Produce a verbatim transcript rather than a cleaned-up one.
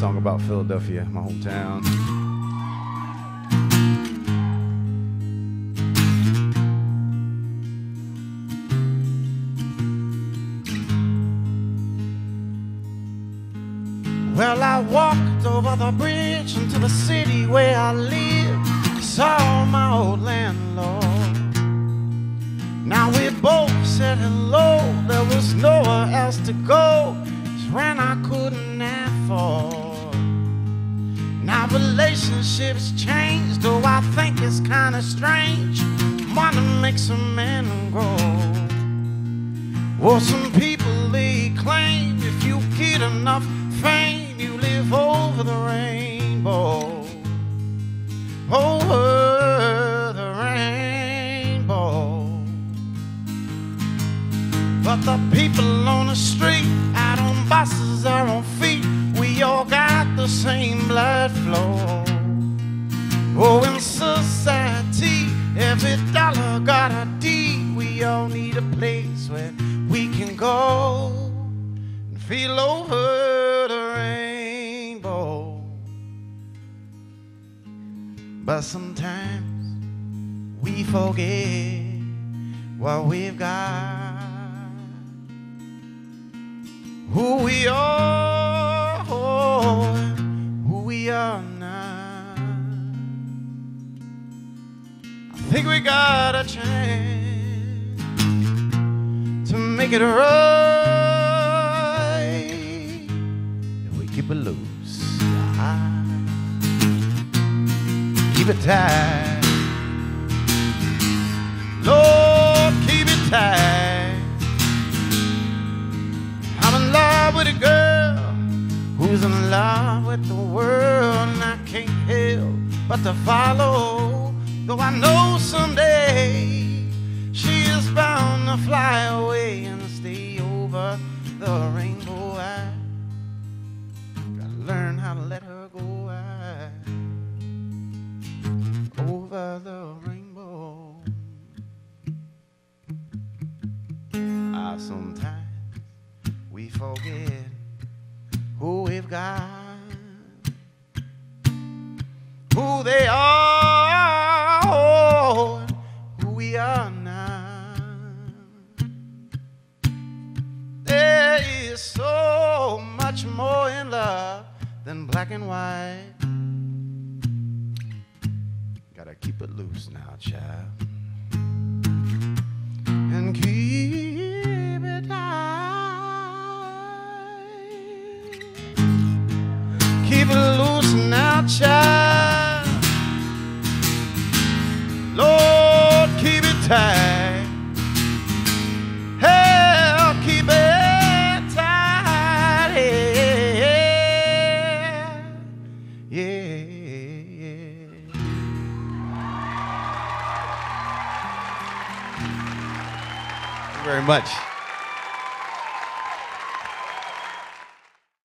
song about Philadelphia, my hometown. Well, I walked over the bridge into the city where I live, saw my old landlord. Now we both said hello, there was nowhere else to go, it's rent I couldn't afford. Now relationships change, though I think it's kinda strange. Money makes a man grow. Well, some people they claim if you get enough fame, you live over the rainbow, over the rainbow. But the people on the street, out on buses or on feet, we all got the same blood flow. Oh, in society, every dollar got a deed. We all need a place where we can go and feel over the rainbow. But sometimes we forget what we've got, who we are, who we are now. I think we got a chance to make it right if we keep it loose, keep it tight, Lord, keep it tight. I'm in love with a girl who's in love with the world, and I can't help but to follow, though I know someday she is bound to fly away and stay over the rainbow. I gotta learn how to let her go. I, over the rainbow. Ah, sometimes we forget who we've got, who they are, oh, who we are now. There is so much more in love than black and white. Gotta keep it loose now, child, and keep it tight. Keep it loose now, child. Lord, keep it tight. Hell, keep it tight. Yeah, yeah, yeah. Thank you very much.